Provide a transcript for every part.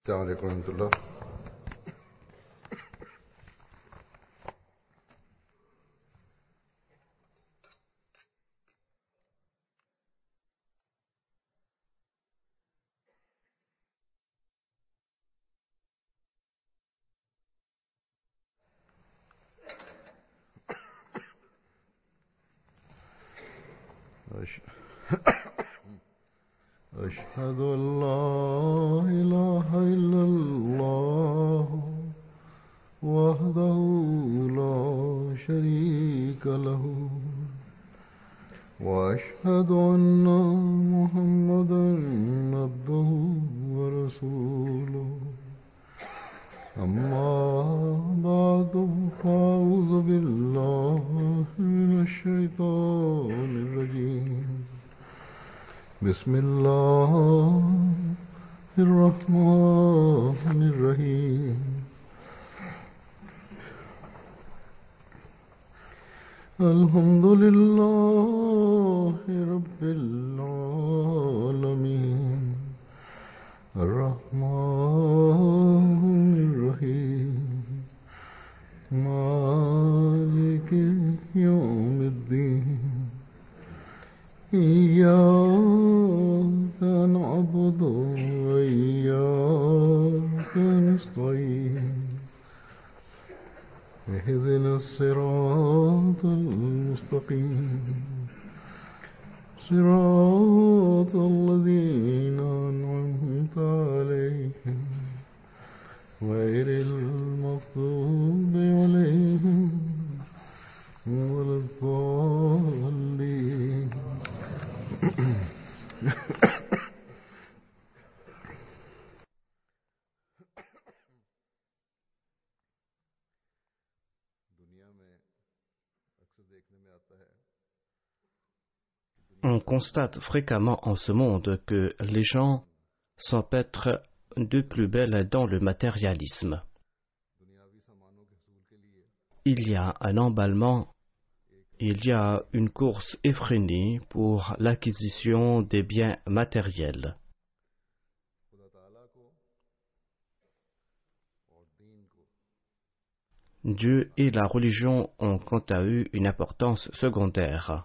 السلام عليكم ورحمة الله. أشهد أن لا إله إلا الله وحده لا شريك له وأشهد أن محمدا عبده ورسوله أما بعد فأعوذ بالله من الشيطان الرجيم بسم الله الرحمن الرحيم الحمد لله رب العالمين الرحمن الرحيم مالك يوم الدين إياك نعبد وإياك نستعين اهدنا الصراط المستقيم صراط الذين أنعمت عليهم غير المغضوب عليهم ولا الضالين. On constate fréquemment en ce monde que les gens s'empêtrent de plus belle dans le matérialisme. Il y a un emballement, il y a une course effrénée pour l'acquisition des biens matériels. Dieu et la religion ont quant à eux une importance secondaire.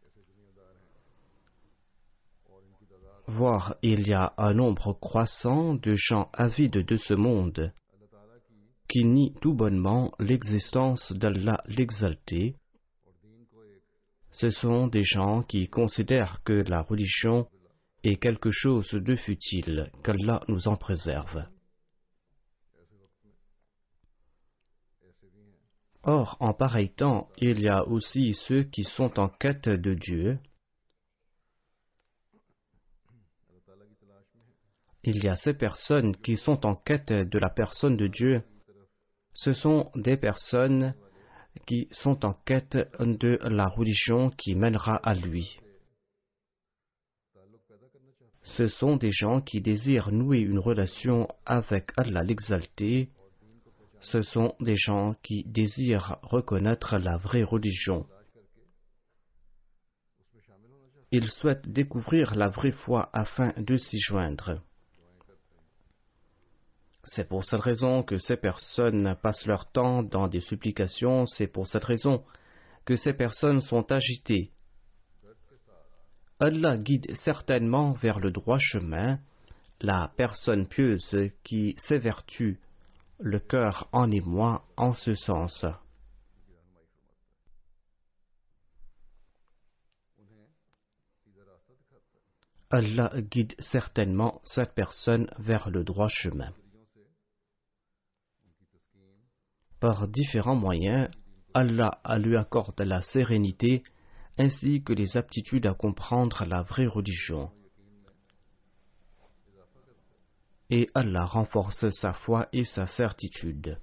Voire il y a un nombre croissant de gens avides de ce monde qui nient tout bonnement l'existence d'Allah l'exalté. Ce sont des gens qui considèrent que la religion est quelque chose de futile, qu'Allah nous en préserve. Or, en pareil temps, il y a aussi ceux qui sont en quête de Dieu. Il y a ces personnes qui sont en quête de la personne de Dieu. Ce sont des personnes qui sont en quête de la religion qui mènera à lui. Ce sont des gens qui désirent nouer une relation avec Allah l'exalté. Ce sont des gens qui désirent reconnaître la vraie religion. Ils souhaitent découvrir la vraie foi afin de s'y joindre. C'est pour cette raison que ces personnes passent leur temps dans des supplications, c'est pour cette raison que ces personnes sont agitées. Allah guide certainement vers le droit chemin la personne pieuse qui s'évertue le cœur en émoi en ce sens. Allah guide certainement cette personne vers le droit chemin. Par différents moyens, Allah lui accorde la sérénité ainsi que les aptitudes à comprendre la vraie religion. Et Allah renforce sa foi et sa certitude.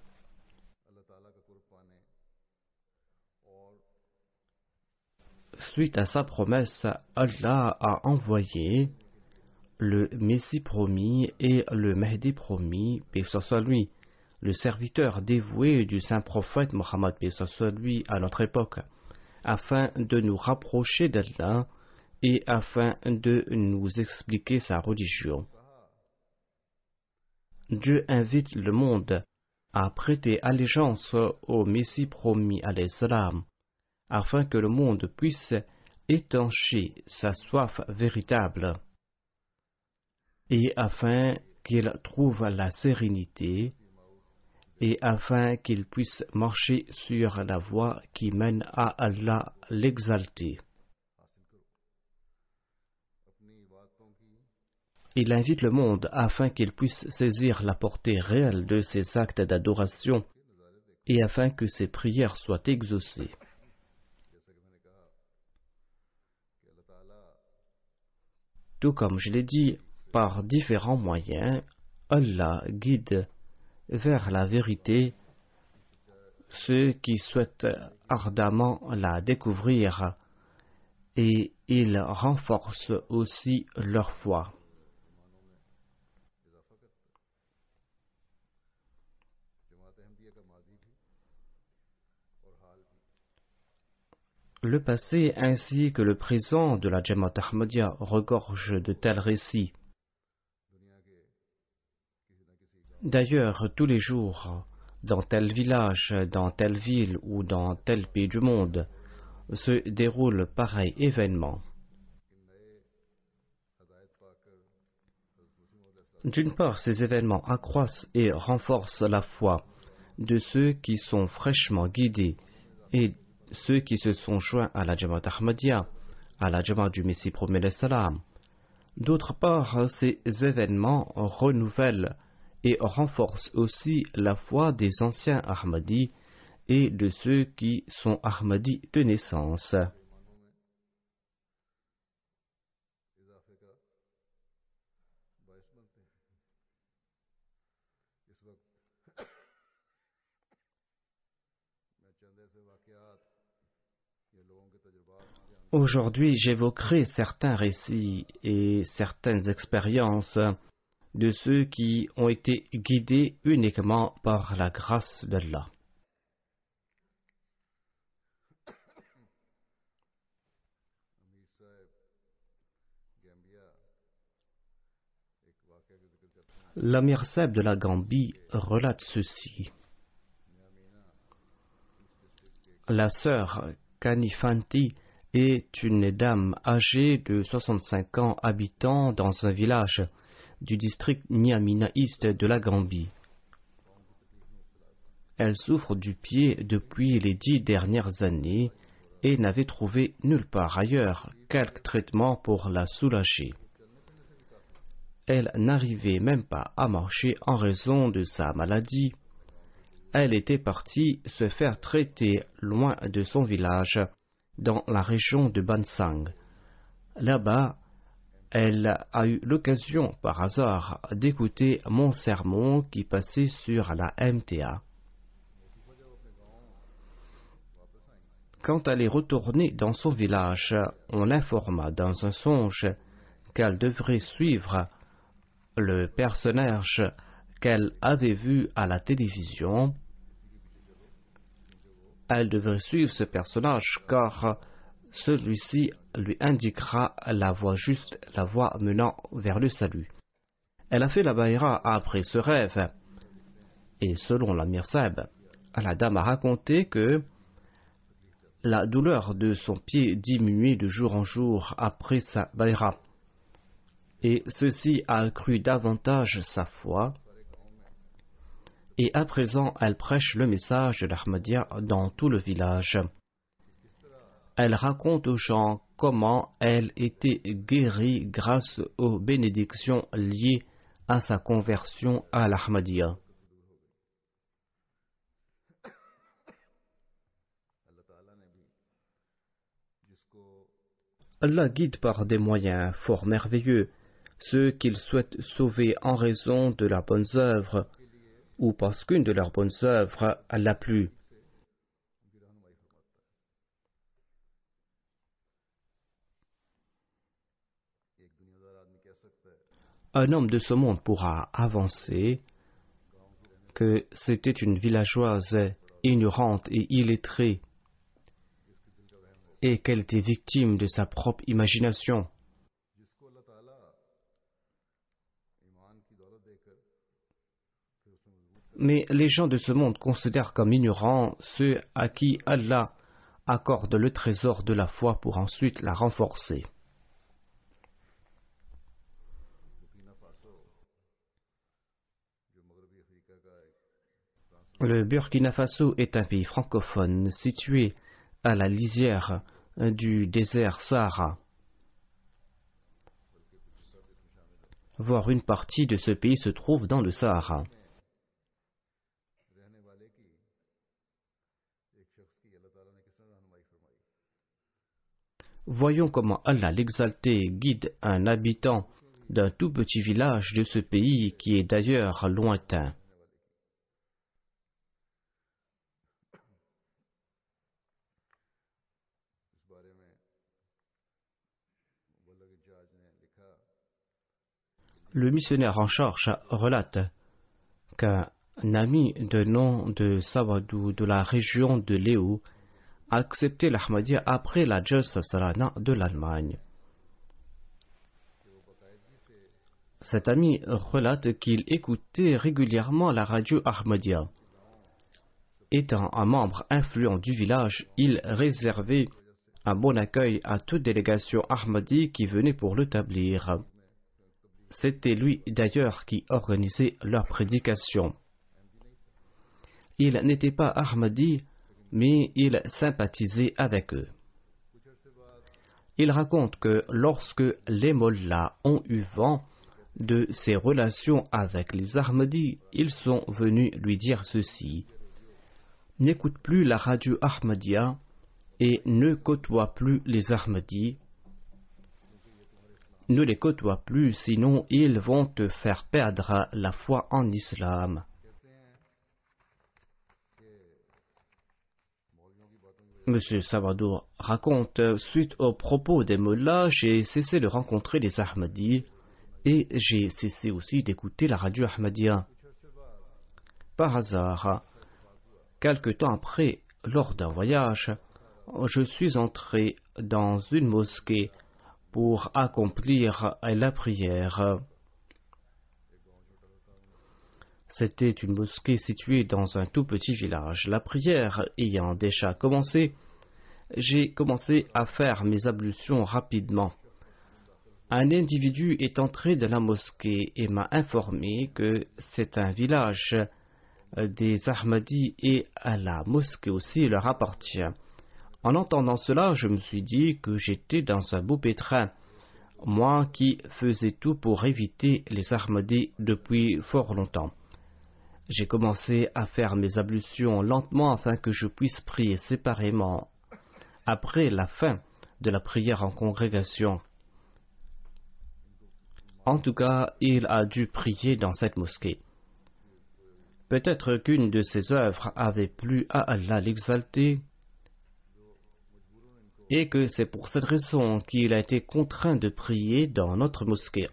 Suite à sa promesse, Allah a envoyé le Messie promis et le Mahdi promis, paix soit lui, le serviteur dévoué du saint prophète Mohammed, paix soit lui, à notre époque, afin de nous rapprocher d'Allah et afin de nous expliquer sa religion. Dieu invite le monde à prêter allégeance au Messie promis alayhi salam, afin que le monde puisse étancher sa soif véritable et afin qu'il trouve la sérénité et afin qu'il puisse marcher sur la voie qui mène à Allah l'exalté. Il invite le monde afin qu'il puisse saisir la portée réelle de ses actes d'adoration et afin que ses prières soient exaucées. Tout comme je l'ai dit, par différents moyens, Allah guide vers la vérité ceux qui souhaitent ardemment la découvrir et il renforce aussi leur foi. Le passé ainsi que le présent de la Jamaat Ahmadiyya regorge de tels récits. D'ailleurs, tous les jours, dans tel village, dans telle ville ou dans tel pays du monde, se déroule pareil événement. D'une part, ces événements accroissent et renforcent la foi de ceux qui sont fraîchement guidés et ceux qui se sont joints à la Jamaat Ahmadiyya, à la Jamaat du Messie promis alayhi salam. D'autre part, ces événements renouvellent et renforcent aussi la foi des anciens Ahmadis et de ceux qui sont Ahmadis de naissance. Aujourd'hui, j'évoquerai certains récits et certaines expériences de ceux qui ont été guidés uniquement par la grâce d'Allah. L'Amir Saheb de la Gambie relate ceci. La sœur Kanifanti est une dame âgée de 65 ans habitant dans un village du district Nyamina East de la Gambie. Elle souffre du pied depuis les 10 dernières années et n'avait trouvé nulle part ailleurs quelque traitement pour la soulager. Elle n'arrivait même pas à marcher en raison de sa maladie. Elle était partie se faire traiter loin de son village, dans la région de Bansang. Là-bas, elle a eu l'occasion par hasard d'écouter mon sermon qui passait sur la MTA. Quand elle est retournée dans son village, on l'informa dans un songe qu'elle devrait suivre le personnage qu'elle avait vu à la télévision. Elle devrait suivre ce personnage car celui-ci lui indiquera la voie juste, la voie menant vers le salut. Elle a fait la baïra après ce rêve. Et selon l'Amir Saheb, la dame a raconté que la douleur de son pied diminuait de jour en jour après sa baïra. Et ceci a accru davantage sa foi. Et à présent, elle prêche le message de l'Ahmadiyya dans tout le village. Elle raconte aux gens comment elle était guérie grâce aux bénédictions liées à sa conversion à l'Ahmadiyya. Allah guide par des moyens fort merveilleux ceux qu'il souhaite sauver en raison de leurs bonnes œuvres ou parce qu'une de leurs bonnes œuvres l'a plu. Un homme de ce monde pourra avancer que c'était une villageoise ignorante et illettrée et qu'elle était victime de sa propre imagination. Mais les gens de ce monde considèrent comme ignorants ceux à qui Allah accorde le trésor de la foi pour ensuite la renforcer. Le Burkina Faso est un pays francophone situé à la lisière du désert Sahara. Voire une partie de ce pays se trouve dans le Sahara. Voyons comment Allah l'exalté guide un habitant d'un tout petit village de ce pays qui est d'ailleurs lointain. Le missionnaire en charge relate qu'un ami de nom de Sawadou de la région de Léo a accepté l'Ahmadiyya après la Jalsa Salana de l'Allemagne. Cet ami relate qu'il écoutait régulièrement la radio Ahmadiyya. Étant un membre influent du village, il réservait un bon accueil à toute délégation Ahmadi qui venait pour l'établir. C'était lui d'ailleurs qui organisait leur prédication. Il n'était pas Ahmadi, mais il sympathisait avec eux. Il raconte que lorsque les mollahs ont eu vent de ses relations avec les Ahmadis, ils sont venus lui dire ceci: n'écoute plus la radio Ahmadiyya et ne côtoie plus les Ahmadis. Ne les côtoie plus, sinon ils vont te faire perdre la foi en islam. Monsieur Sawadour raconte, suite aux propos des mollahs, j'ai cessé de rencontrer les Ahmadis et j'ai cessé aussi d'écouter la radio Ahmadiyya. Par hasard, quelque temps après, lors d'un voyage, je suis entré dans une mosquée pour accomplir la prière. C'était une mosquée située dans un tout petit village. La prière ayant déjà commencé, j'ai commencé à faire mes ablutions rapidement. Un individu est entré dans la mosquée et m'a informé que c'est un village des Ahmadis et à la mosquée aussi leur appartient. En entendant cela, je me suis dit que j'étais dans un beau pétrin, moi qui faisais tout pour éviter les Ahmadis depuis fort longtemps. J'ai commencé à faire mes ablutions lentement afin que je puisse prier séparément après la fin de la prière en congrégation. En tout cas, il a dû prier dans cette mosquée. Peut-être qu'une de ses œuvres avait plu à Allah l'exalté, et que c'est pour cette raison qu'il a été contraint de prier dans notre mosquée.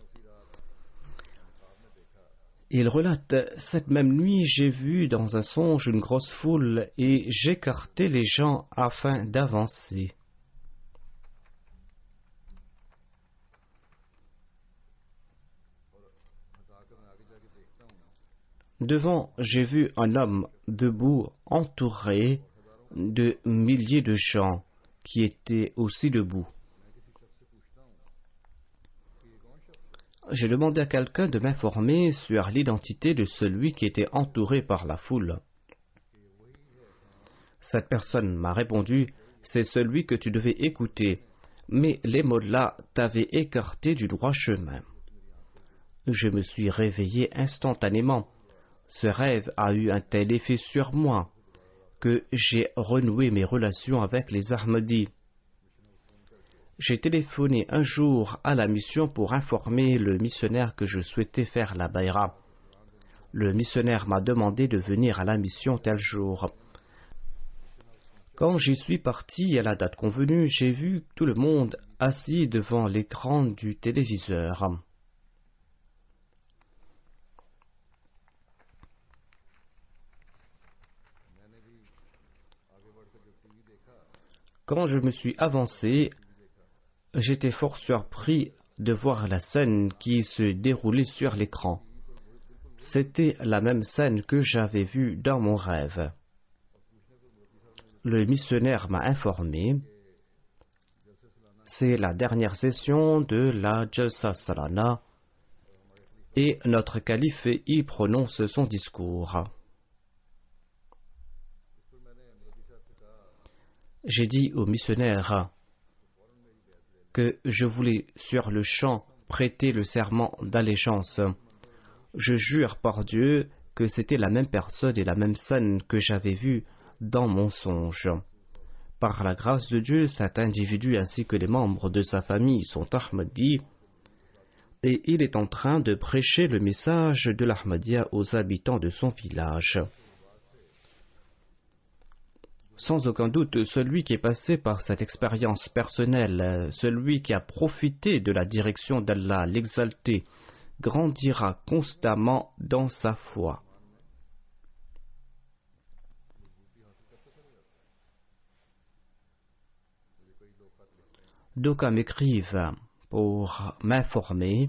Il relate, cette même nuit, j'ai vu dans un songe une grosse foule et j'écartais les gens afin d'avancer. Devant, j'ai vu un homme debout, entouré de milliers de gens qui étaient aussi debout. J'ai demandé à quelqu'un de m'informer sur l'identité de celui qui était entouré par la foule. Cette personne m'a répondu, c'est celui que tu devais écouter, mais les mollahs t'avaient écarté du droit chemin. Je me suis réveillé instantanément. Ce rêve a eu un tel effet sur moi que j'ai renoué mes relations avec les Ahmadis. J'ai téléphoné un jour à la mission pour informer le missionnaire que je souhaitais faire la bayra. Le missionnaire m'a demandé de venir à la mission tel jour. Quand j'y suis parti à la date convenue, j'ai vu tout le monde assis devant l'écran du téléviseur. Quand je me suis avancé, j'étais fort surpris de voir la scène qui se déroulait sur l'écran. C'était la même scène que j'avais vue dans mon rêve. Le missionnaire m'a informé. C'est la dernière session de la Jalsa Salana et notre calife y prononce son discours. J'ai dit au missionnaire que je voulais sur le champ prêter le serment d'allégeance. Je jure par Dieu que c'était la même personne et la même scène que j'avais vue dans mon songe. Par la grâce de Dieu, cet individu ainsi que les membres de sa famille sont Ahmadis et il est en train de prêcher le message de l'Ahmadiyya aux habitants de son village. Sans aucun doute, celui qui est passé par cette expérience personnelle, celui qui a profité de la direction d'Allah l'exalté, grandira constamment dans sa foi. D'aucuns m'écrivent pour m'informer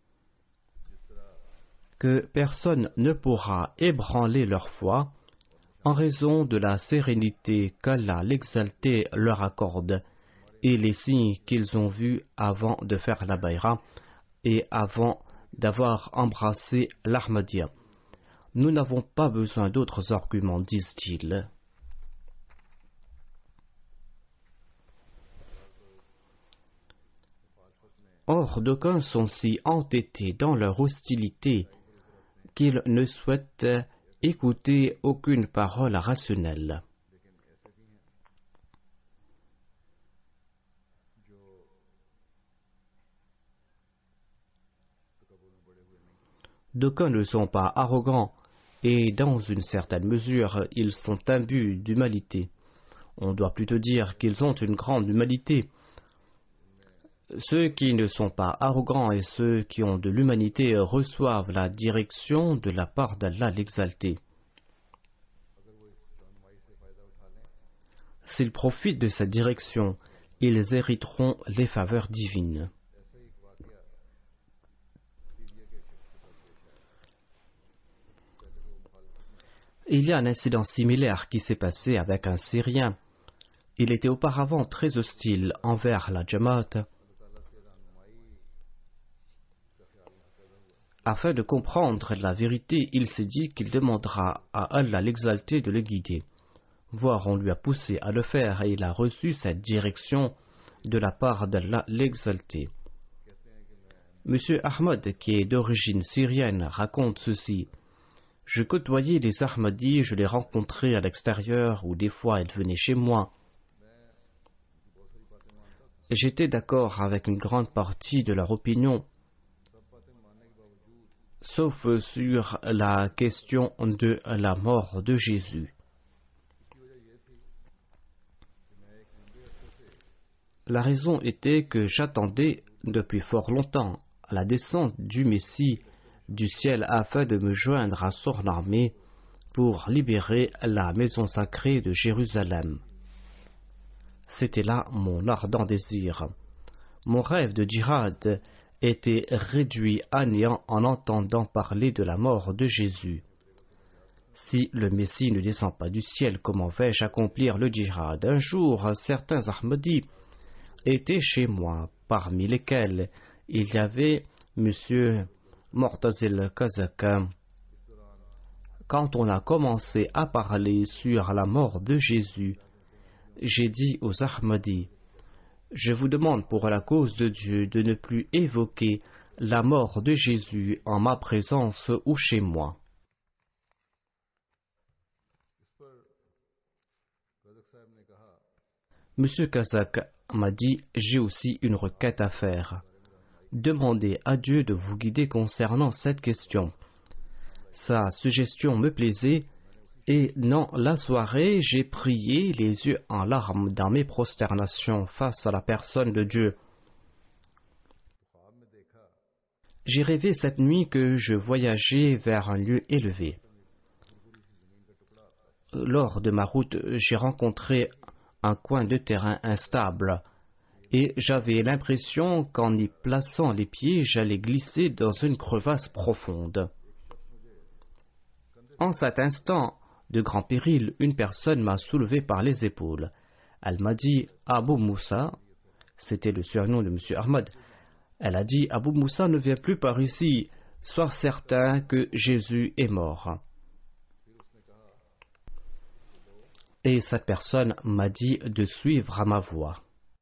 que personne ne pourra ébranler leur foi en raison de la sérénité qu'Allah l'exalté leur accorde et les signes qu'ils ont vus avant de faire la bayra et avant d'avoir embrassé l'Ahmadiyya. Nous n'avons pas besoin d'autres arguments, disent-ils. Or, d'aucuns sont si entêtés dans leur hostilité qu'ils ne souhaitent écouter aucune parole rationnelle. D'aucuns ne sont pas arrogants et dans une certaine mesure, ils sont imbus d'humanité. On doit plutôt dire qu'ils ont une grande humanité. Ceux qui ne sont pas arrogants et ceux qui ont de l'humanité reçoivent la direction de la part d'Allah l'exalté. S'ils profitent de cette direction, ils hériteront les faveurs divines. Il y a un incident similaire qui s'est passé avec un Syrien. Il était auparavant très hostile envers la Jamaat. Afin de comprendre la vérité, il s'est dit qu'il demandera à Allah l'exalté de le guider. Voire on lui a poussé à le faire et il a reçu cette direction de la part d'Allah l'exalté. Monsieur Ahmad, qui est d'origine syrienne, raconte ceci. Je côtoyais les Ahmadis, je les rencontrais à l'extérieur ou des fois ils venaient chez moi. J'étais d'accord avec une grande partie de leur opinion, sauf sur la question de la mort de Jésus. La raison était que j'attendais depuis fort longtemps la descente du Messie du ciel afin de me joindre à son armée pour libérer la maison sacrée de Jérusalem. C'était là mon ardent désir. Mon rêve de djihad était réduit à néant en entendant parler de la mort de Jésus. Si le Messie ne descend pas du ciel, comment vais-je accomplir le djihad? Un jour, certains Ahmadis étaient chez moi, parmi lesquels il y avait M. Mortazil Kazak. Quand on a commencé à parler sur la mort de Jésus, j'ai dit aux Ahmadis, je vous demande pour la cause de Dieu de ne plus évoquer la mort de Jésus en ma présence ou chez moi. Monsieur Kazak m'a dit, j'ai aussi une requête à faire. Demandez à Dieu de vous guider concernant cette question. Sa suggestion me plaisait et dans la soirée, j'ai prié les yeux en larmes dans mes prosternations face à la personne de Dieu. J'ai rêvé cette nuit que je voyageais vers un lieu élevé. Lors de ma route, j'ai rencontré un coin de terrain instable et j'avais l'impression qu'en y plaçant les pieds, j'allais glisser dans une crevasse profonde. En cet instant de grand péril, une personne m'a soulevé par les épaules. Elle m'a dit « Abu Moussa », c'était le surnom de M. Ahmad. Elle a dit « Abu Moussa ne vient plus par ici, sois certain que Jésus est mort ». Et cette personne m'a dit de suivre à ma voix.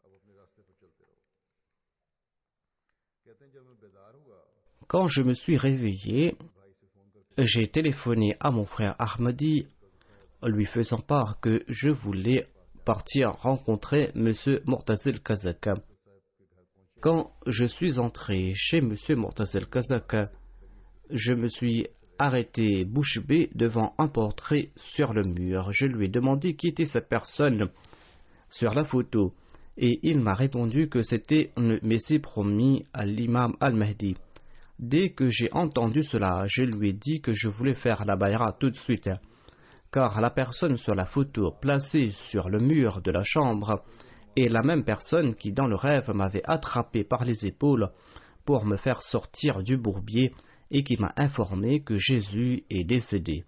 Quand je me suis réveillé, j'ai téléphoné à mon frère Ahmadi, lui faisant part que je voulais partir rencontrer M. Mortazel Kazak. Quand je suis entré chez M. Mortazel Kazak, je me suis arrêté bouche bée devant un portrait sur le mur. Je lui ai demandé qui était cette personne sur la photo et il m'a répondu que c'était le Messie promis à l'imam Al-Mahdi. Dès que j'ai entendu cela, je lui ai dit que je voulais faire la bayra tout de suite, car la personne sur la photo placée sur le mur de la chambre est la même personne qui dans le rêve m'avait attrapé par les épaules pour me faire sortir du bourbier et qui m'a informé que Jésus est décédé.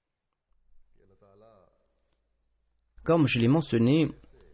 Comme je l'ai mentionné,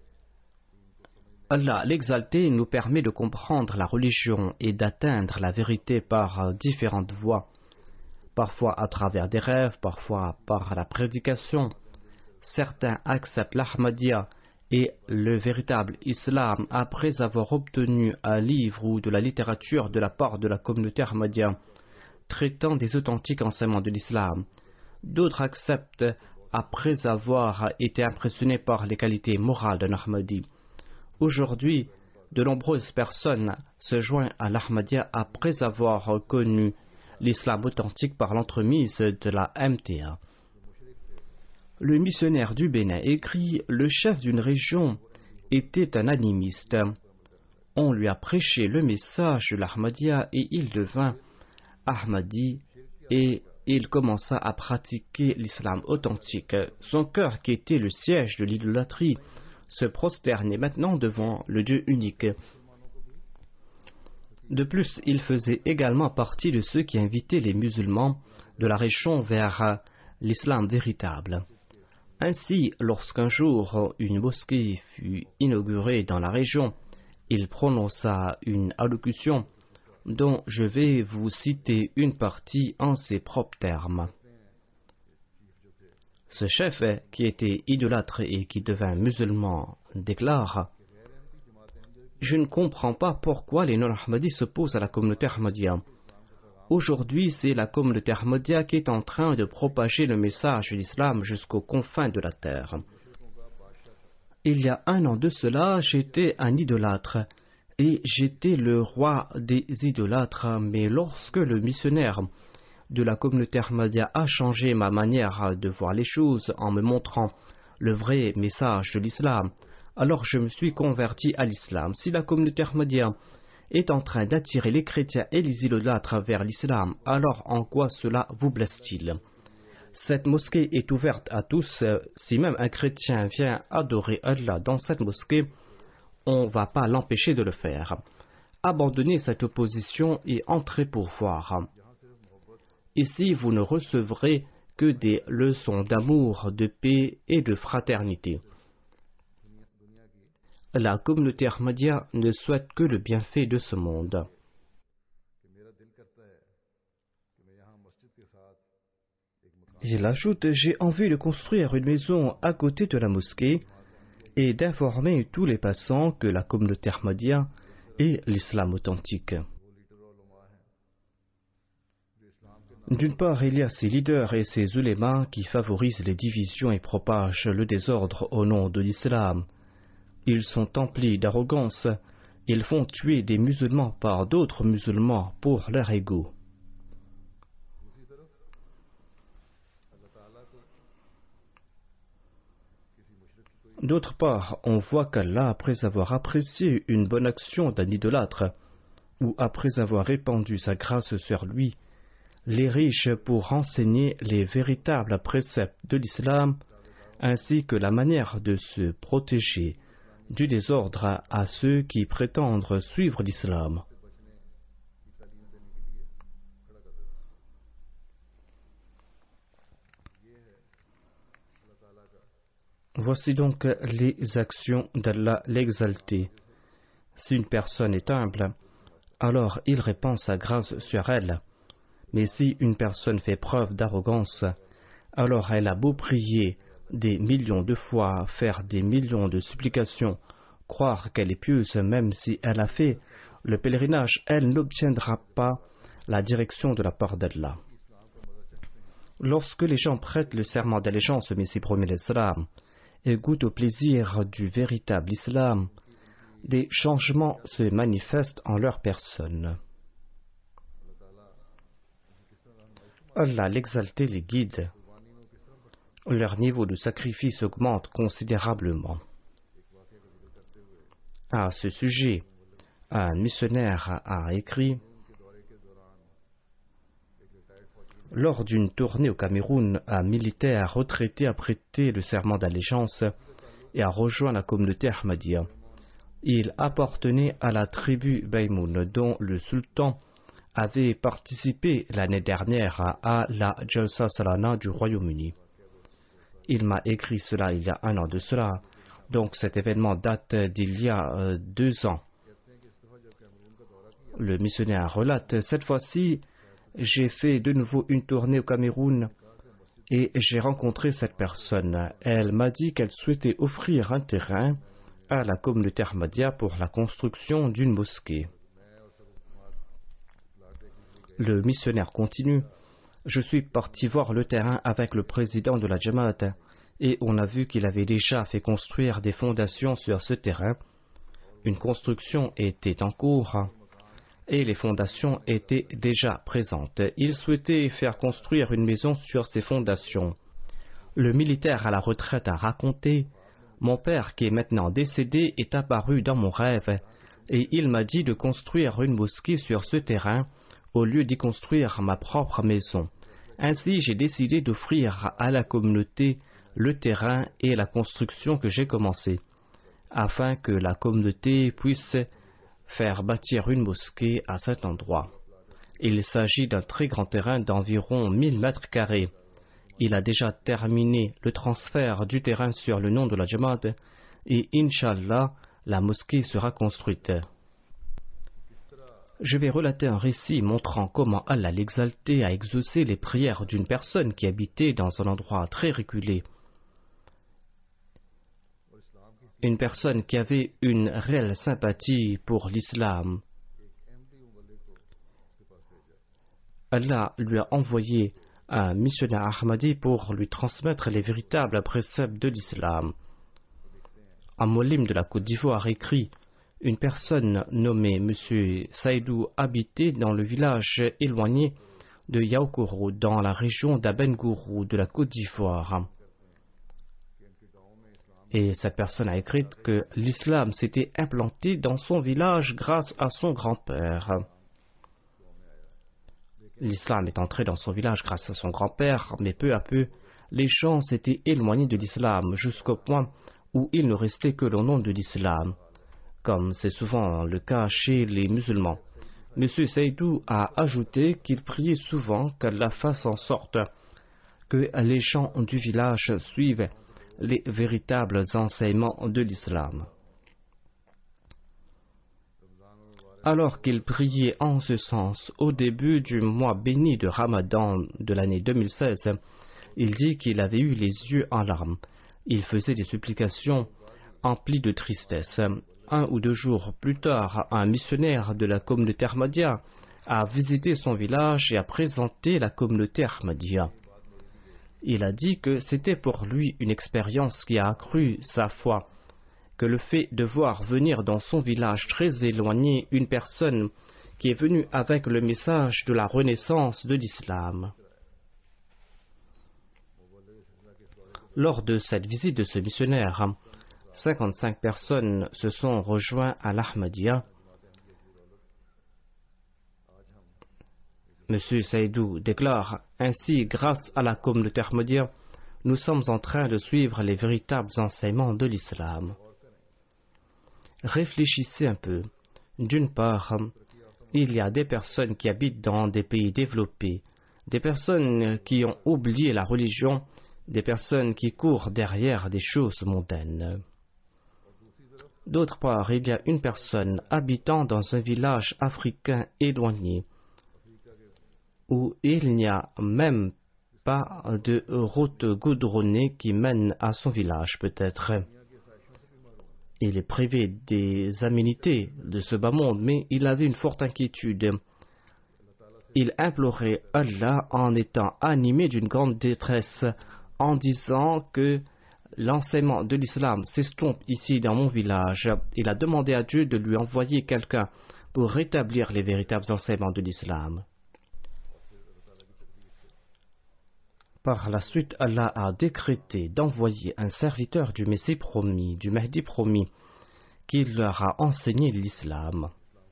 Allah l'exalté nous permet de comprendre la religion et d'atteindre la vérité par différentes voies, parfois à travers des rêves, parfois par la prédication. Certains acceptent l'Ahmadiyya et le véritable islam après avoir obtenu un livre ou de la littérature de la part de la communauté Ahmadiyya traitant des authentiques enseignements de l'islam. D'autres acceptent après avoir été impressionnés par les qualités morales d'un Ahmadi. Aujourd'hui, de nombreuses personnes se joignent à l'Ahmadiyya après avoir connu l'islam authentique par l'entremise de la MTA. Le missionnaire du Bénin écrit « Le chef d'une région était un animiste. On lui a prêché le message de l'Ahmadiyya et il devint Ahmadi et il commença à pratiquer l'islam authentique. Son cœur, qui était le siège de l'idolâtrie, se prosternait maintenant devant le Dieu unique. De plus, il faisait également partie de ceux qui invitaient les musulmans de la région vers l'islam véritable. Ainsi, lorsqu'un jour une mosquée fut inaugurée dans la région, il prononça une allocution dont je vais vous citer une partie en ses propres termes. Ce chef, qui était idolâtre et qui devint musulman, déclare « Je ne comprends pas pourquoi les non-Ahmadis s'opposent à la communauté Ahmadiyya. Aujourd'hui, c'est la communauté Ahmadiyya qui est en train de propager le message de l'islam jusqu'aux confins de la terre. Il y a un an de cela, j'étais un idolâtre et j'étais le roi des idolâtres, mais lorsque le missionnaire de la communauté Ahmadiyya a changé ma manière de voir les choses en me montrant le vrai message de l'islam, alors je me suis converti à l'islam. Si la communauté Ahmadiyya est en train d'attirer les chrétiens et les idolâtres vers l'islam, alors en quoi cela vous blesse-t-il? Cette mosquée est ouverte à tous. Si même un chrétien vient adorer Allah dans cette mosquée, on ne va pas l'empêcher de le faire. Abandonnez cette opposition et entrez pour voir. Ici, vous ne recevrez que des leçons d'amour, de paix et de fraternité. La communauté Ahmadiyya ne souhaite que le bienfait de ce monde. Il ajoute, j'ai envie de construire une maison à côté de la mosquée et d'informer tous les passants que la communauté Ahmadiyya est l'islam authentique. D'une part, il y a ces leaders et ces ulémas qui favorisent les divisions et propagent le désordre au nom de l'islam. Ils sont emplis d'arrogance. Ils font tuer des musulmans par d'autres musulmans pour leur ego. D'autre part, on voit qu'Allah, après avoir apprécié une bonne action d'un idolâtre, ou après avoir répandu sa grâce sur lui, l'érige pour enseigner les véritables préceptes de l'islam, ainsi que la manière de se protéger du désordre à ceux qui prétendent suivre l'islam. Voici donc les actions d'Allah l'exalté. Si une personne est humble, alors il répand sa grâce sur elle. Mais si une personne fait preuve d'arrogance, alors elle a beau prier des millions de fois, faire des millions de supplications, croire qu'elle est pieuse, même si elle a fait le pèlerinage, elle n'obtiendra pas la direction de la part d'Allah. Lorsque les gens prêtent le serment d'allégeance au Messie promis l'Islam et goûtent au plaisir du véritable islam, des changements se manifestent en leur personne. Allah l'exalté les guide. Leur niveau de sacrifice augmente considérablement. À ce sujet, un missionnaire a écrit: lors d'une tournée au Cameroun, un militaire retraité a prêté le serment d'allégeance et a rejoint la communauté Ahmadiyya. Il appartenait à la tribu Baymoun, dont le sultan avait participé l'année dernière à la Jalsa Salana du Royaume-Uni. Il m'a écrit cela il y a un an de cela, donc cet événement date d'il y a 2 ans. Le missionnaire relate: cette fois-ci, j'ai fait de nouveau une tournée au Cameroun et j'ai rencontré cette personne. Elle m'a dit qu'elle souhaitait offrir un terrain à la communauté Ahmadiyya pour la construction d'une mosquée. Le missionnaire continue: je suis parti voir le terrain avec le président de la Jamaat et on a vu qu'il avait déjà fait construire des fondations sur ce terrain. Une construction était en cours et les fondations étaient déjà présentes. Il souhaitait faire construire une maison sur ces fondations. Le militaire à la retraite a raconté: mon père, qui est maintenant décédé, est apparu dans mon rêve et il m'a dit de construire une mosquée sur ce terrain au lieu d'y construire ma propre maison. Ainsi, j'ai décidé d'offrir à la communauté le terrain et la construction que j'ai commencée, afin que la communauté puisse faire bâtir une mosquée à cet endroit. Il s'agit d'un très grand terrain d'environ 1000 mètres carrés. Il a déjà terminé le transfert du terrain sur le nom de la Jamaat et Inch'Allah, la mosquée sera construite. Je vais relater un récit montrant comment Allah l'exalté a exaucé les prières d'une personne qui habitait dans un endroit très reculé. Une personne qui avait une réelle sympathie pour l'islam. Allah lui a envoyé un missionnaire Ahmadi pour lui transmettre les véritables préceptes de l'islam. Un molim de la Côte d'Ivoire écrit: une personne nommée M. Saïdou habitait dans le village éloigné de Yaoukoro, dans la région d'Abengourou de la Côte d'Ivoire. Et cette personne a écrit que l'islam s'était implanté dans son village grâce à son grand-père. L'islam est entré dans son village grâce à son grand-père, mais peu à peu, les gens s'étaient éloignés de l'islam jusqu'au point où il ne restait que le nom de l'islam, comme c'est souvent le cas chez les musulmans. M. Saïdou a ajouté qu'il priait souvent qu'Allah fasse en sorte que les gens du village suivent les véritables enseignements de l'islam. Alors qu'il priait en ce sens au début du mois béni de Ramadan de l'année 2016, il dit qu'il avait eu les yeux en larmes. Il faisait des supplications emplies de tristesse. 1 ou 2 jours plus tard, un missionnaire de la communauté Ahmadiyya a visité son village et a présenté la communauté Ahmadiyya. Il a dit que c'était pour lui une expérience qui a accru sa foi, que le fait de voir venir dans son village très éloigné une personne qui est venue avec le message de la renaissance de l'islam. Lors de cette visite de ce missionnaire, 55 personnes se sont rejoints à l'Ahmadiyya. M. Saïdou déclare: ainsi, grâce à la communauté Ahmadiyya, nous sommes en train de suivre les véritables enseignements de l'islam. Réfléchissez un peu. D'une part, il y a des personnes qui habitent dans des pays développés, des personnes qui ont oublié la religion des personnes qui courent derrière des choses mondaines. D'autre part, il y a une personne habitant dans un village africain éloigné, où il n'y a même pas de route goudronnée qui mène à son village, peut-être. Il est privé des aménités de ce bas monde, mais il avait une forte inquiétude. Il implorait Allah en étant animé d'une grande détresse, en disant que l'enseignement de l'islam s'estompe ici dans mon village. Il a demandé à Dieu de lui envoyer quelqu'un pour rétablir les véritables enseignements de l'islam. Par la suite, Allah a décrété d'envoyer un serviteur du Messie promis, du Mahdi promis, qui leur a enseigné l'islam.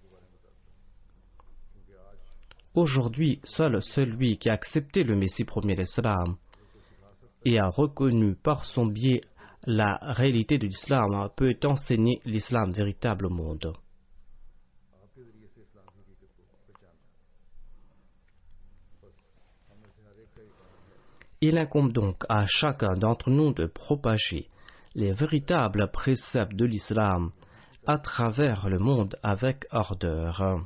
Aujourd'hui, seul celui qui a accepté le Messie promis, l'islam, et a reconnu par son biais la réalité de l'islam peut enseigner l'islam véritable au monde. Il incombe donc à chacun d'entre nous de propager les véritables préceptes de l'islam à travers le monde avec ardeur.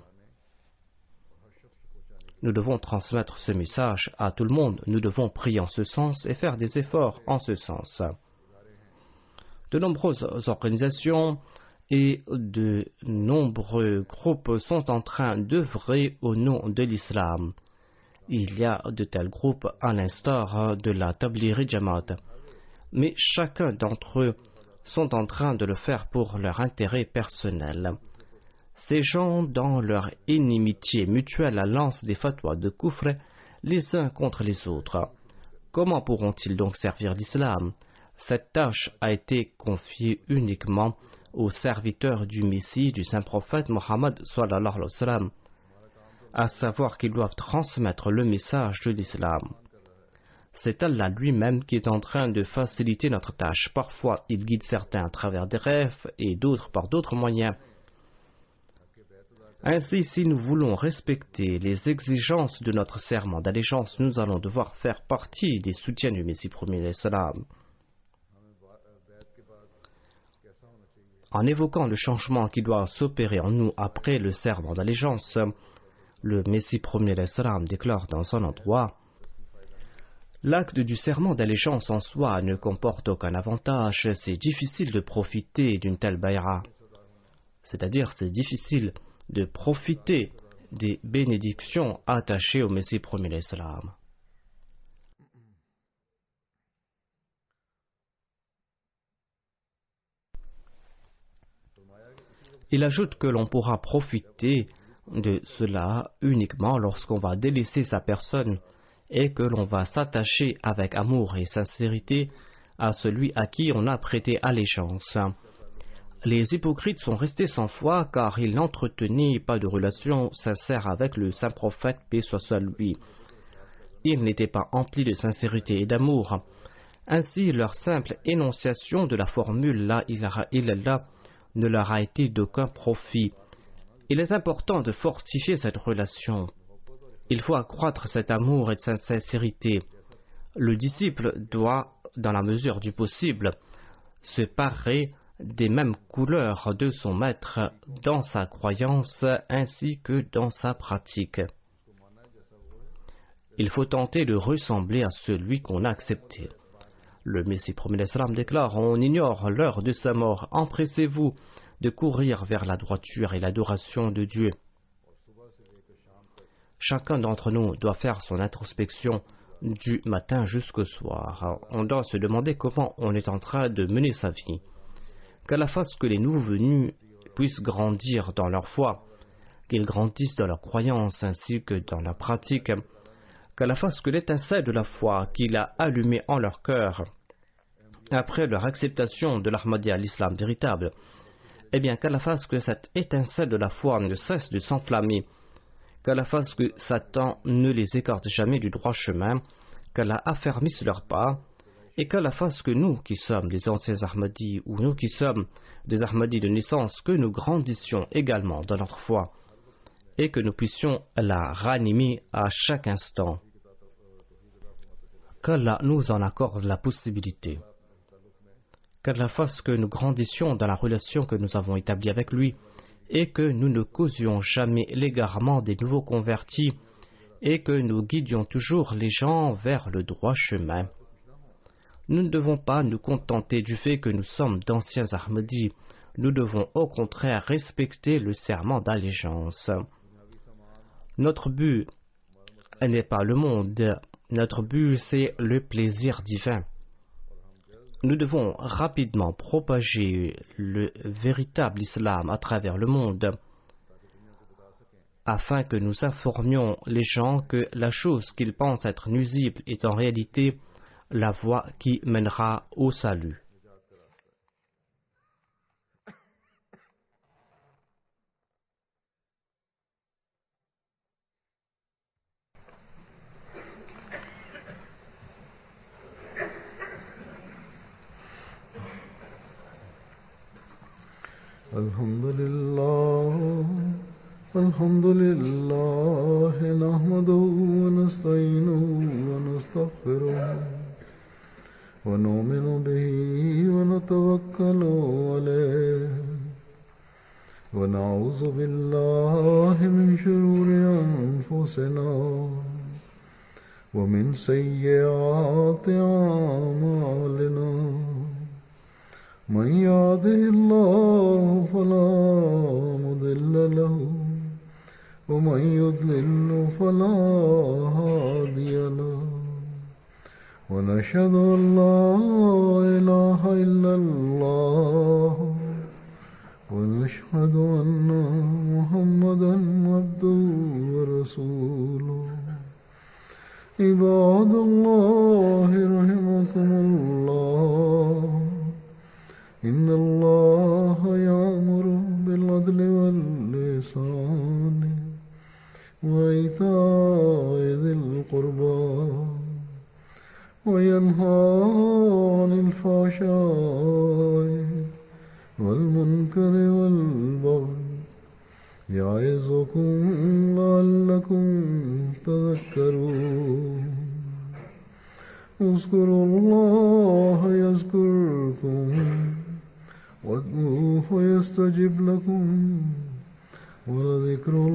Nous devons transmettre ce message à tout le monde. Nous devons prier en ce sens et faire des efforts en ce sens. De nombreuses organisations et de nombreux groupes sont en train d'œuvrer au nom de l'islam. Il y a de tels groupes à l'instar de la Tablighi Jamaat. Mais chacun d'entre eux sont en train de le faire pour leur intérêt personnel. Ces gens, dans leur inimitié mutuelle, lancent des fatwas de kufr les uns contre les autres. Comment pourront-ils donc servir l'islam? Cette tâche a été confiée uniquement aux serviteurs du Messie, du saint prophète Mohammed sallallahu alayhi wa sallam, à savoir qu'ils doivent transmettre le message de l'islam. C'est Allah lui-même qui est en train de faciliter notre tâche. Parfois, il guide certains à travers des rêves et d'autres par d'autres moyens. Ainsi, si nous voulons respecter les exigences de notre serment d'allégeance, nous allons devoir faire partie des soutiens du Messie premier l'islam. En évoquant le changement qui doit s'opérer en nous après le serment d'allégeance, le Messie premier l'islam déclare dans un endroit: l'acte du serment d'allégeance en soi ne comporte aucun avantage. C'est difficile de profiter d'une telle bayra. C'est-à-dire, c'est difficile de profiter des bénédictions attachées au Messie premier l'islam. Il ajoute que l'on pourra profiter de cela uniquement lorsqu'on va délaisser sa personne et que l'on va s'attacher avec amour et sincérité à celui à qui on a prêté allégeance. Les hypocrites sont restés sans foi car ils n'entretenaient pas de relation sincère avec le saint prophète, paix soit sur lui. Ils n'étaient pas emplis de sincérité et d'amour. Ainsi, leur simple énonciation de la formule La ilaha illallah ne leur a été d'aucun profit. Il est important de fortifier cette relation. Il faut accroître cet amour et cette sincérité. Le disciple doit, dans la mesure du possible, se parer des mêmes couleurs de son maître dans sa croyance ainsi que dans sa pratique. Il faut tenter de ressembler à celui qu'on a accepté. Le Messie premier l'islam déclare: on ignore l'heure de sa mort, empressez-vous de courir vers la droiture et l'adoration de Dieu. Chacun d'entre nous doit faire son introspection du matin jusqu'au soir. On doit se demander comment on est en train de mener sa vie. Qu'Allah fasse que les nouveaux venus puissent grandir dans leur foi, qu'ils grandissent dans leur croyance ainsi que dans leur pratique, qu'Allah fasse que l'étincelle de la foi qu'il a allumée en leur cœur après leur acceptation de l'Ahmadiyya, l'islam véritable, eh bien qu'Allah fasse que cette étincelle de la foi ne cesse de s'enflammer, qu'Allah fasse que Satan ne les écarte jamais du droit chemin, qu'Allah affermisse leurs pas, et qu'Allah fasse que nous qui sommes des anciens Ahmadis ou nous qui sommes des Ahmadis de naissance, que nous grandissions également dans notre foi et que nous puissions la ranimer à chaque instant. qu'Allah nous en accorde la possibilité. Qu'Allah fasse que nous grandissions dans la relation que nous avons établie avec lui et que nous ne causions jamais l'égarement des nouveaux convertis et que nous guidions toujours les gens vers le droit chemin. Nous ne devons pas nous contenter du fait que nous sommes d'anciens Ahmadis. Nous devons au contraire respecter le serment d'allégeance. Notre but n'est pas le monde. Notre but, c'est le plaisir divin. Nous devons rapidement propager le véritable islam à travers le monde afin que nous informions les gens que la chose qu'ils pensent être nuisible est en réalité la voie qui mènera au salut. Alhamdulillah, nahmaduhu wa nasta'inuhu wa nastaghfiruh wa nu'minu bihi wa natawakkalu alayhi wa na'udhu billahi min shururi anfusina wa min sayyiati a'malina. من يهده الله فلا مضل له ومن يضلل فلا هادي له ونشهد أن لا إله إلا الله ونشهد أن محمدا عبده ورسوله عباد الله رحمكم الله إن الله يأمر بالعدل والإحسان وإيتاء ذي القربى وينهى عن الفحشاء والمنكر والبغي يعظكم لعلكم تذكرون اذكروا الله يذكركم وادعوه يستجب لكم ولذكر